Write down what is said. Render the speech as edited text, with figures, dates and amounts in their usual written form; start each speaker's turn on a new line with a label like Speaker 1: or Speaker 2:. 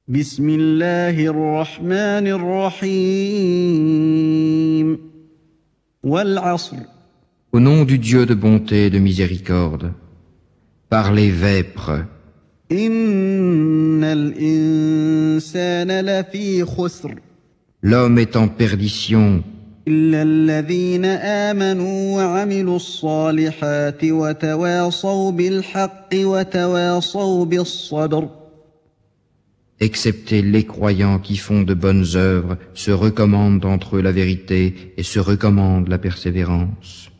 Speaker 1: بسم الله الرحمن الرحيم والعصر
Speaker 2: Au nom du Dieu de bonté et de miséricorde, par les vêpres,
Speaker 1: إن الإنسان لفي خسر
Speaker 2: l'homme est en perdition,
Speaker 1: إلا الذين آمنوا وعملوا الصالحات وتواصوا بالحق وتواصوا بالصبر
Speaker 2: excepté les croyants qui font de bonnes œuvres, se recommandent entre eux la vérité et se recommandent la persévérance.